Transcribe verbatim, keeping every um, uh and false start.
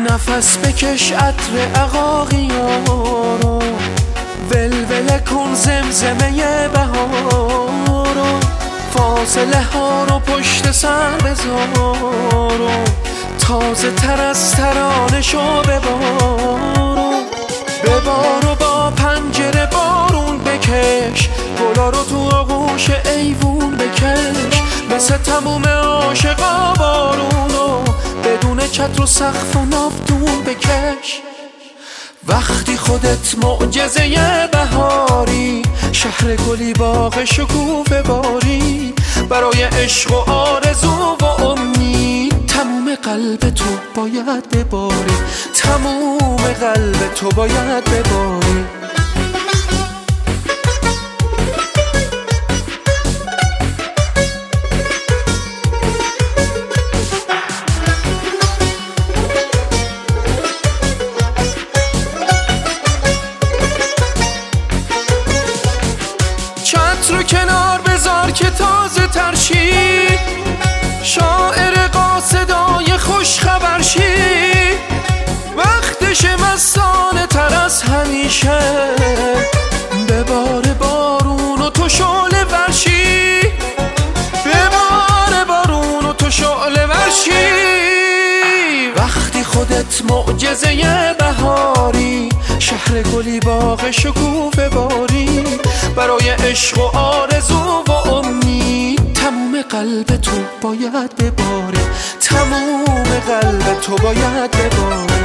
نفس بکش عطر عقاقیارو، ولوله کن زمزمه بهارو، فاصله ها رو پشت سر بذارو، تازه تر از ترانشو ببارو. ببارو با پنجره بارون بکش، گلا رو تو آغوش ایوون بکش، مثل تموم عاشقا بارونو بدون چتر و سقف و ناودون بکش. وقتی خودت معجزه بهاری، شهر گلی باغ شکوفه باری، برای عشق و آرزو و امید تموم قلب تو باید بباری، تموم قلب تو باید بباری. رو کنار بذار که تازه ترشی، شاعر قاصدای خوش خبر شی، وقتش مستانه تر از همیشه، ببار بارون و تو شعله ورشی، ببار بارون و تو شعله ورشی. وقتی خودت معجزه بهاری، شهر گلی باغ شکوفه باری، برای عشق و آرزو و امید تموم قلب تو باید بباری، تموم قلب تو باید بباری.